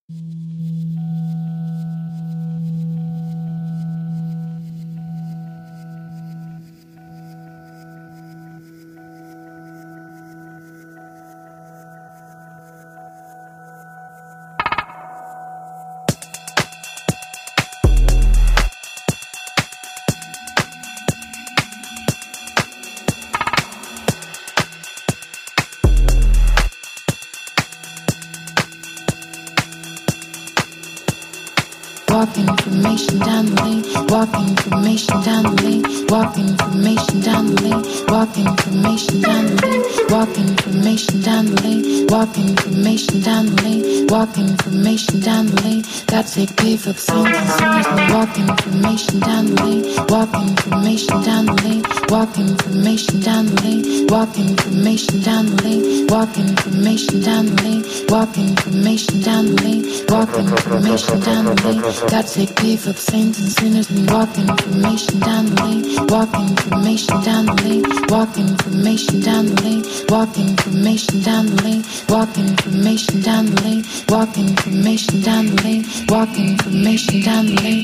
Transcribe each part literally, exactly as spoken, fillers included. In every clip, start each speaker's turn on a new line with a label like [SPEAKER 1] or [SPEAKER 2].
[SPEAKER 1] Walking information down the lane, walking information down the lane, walking information down the lane, walking information down the lane, walking information down the lane, walking information down the lane, walking information down the lane. That's a give of sentences. Walking information down the lane, walking information down the lane, walking information down the lane, walking information down the lane, walking information down the lane, walking information down the lane, walking information down the lane. That's a give of saints and sinners and walking information down the lane, walking information down the lane, walking information down the lane, walking information down the lane, walking information down the lane, walking information down the lane, walking information down the lane.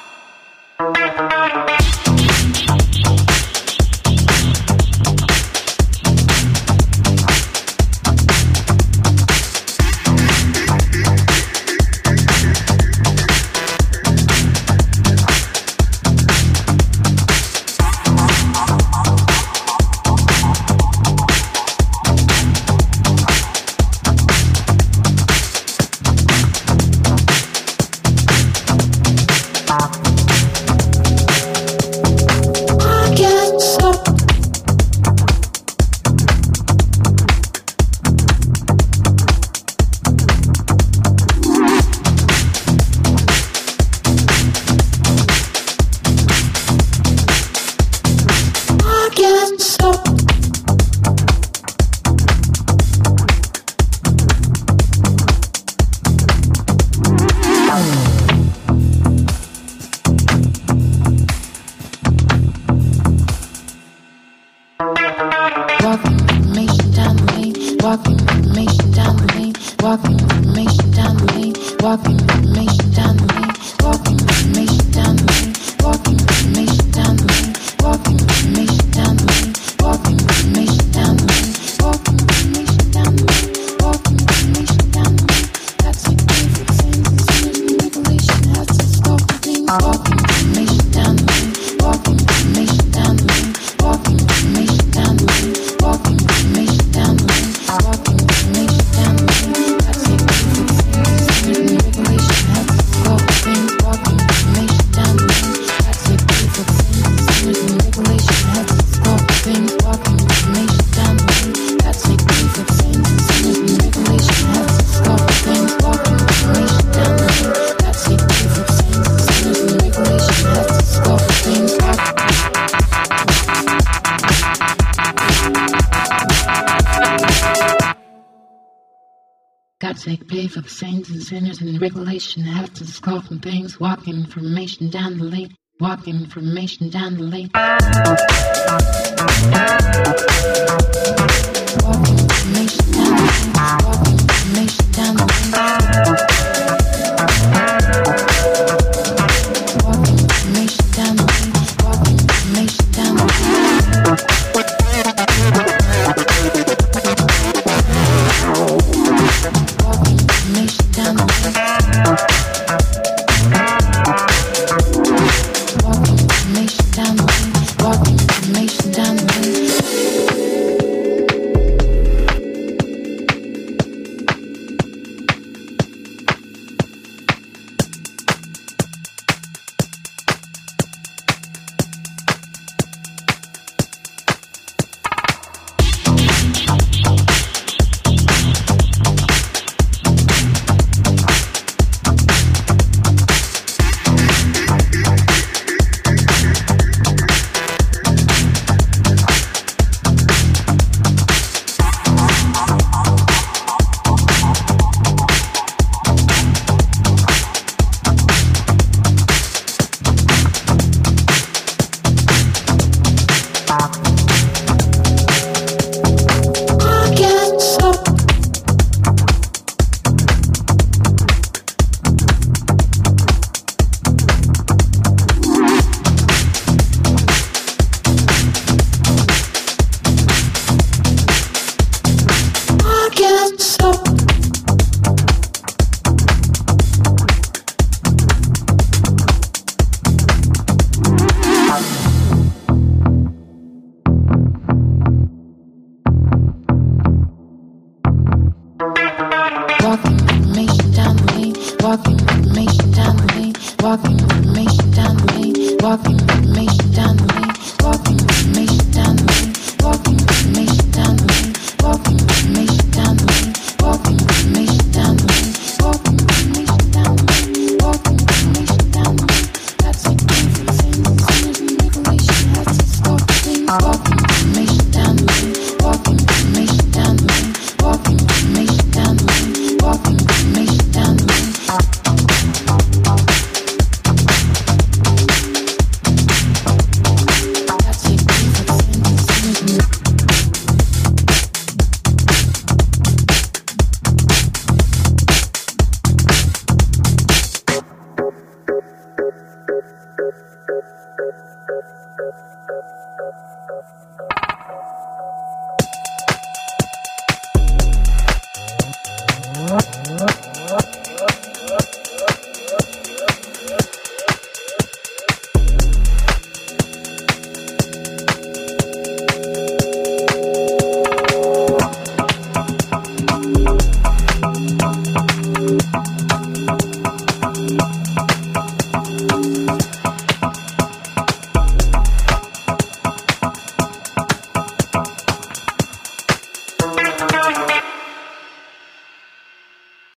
[SPEAKER 1] Take pay for the saints and sinners and regulation have to scoff and things. Walking information down the lane, walking information down the lane. Walking information down the lane, walking information down the lane. Walking information down the lane, walking information down the lane. walking information down the lane, walking information down the lane, walking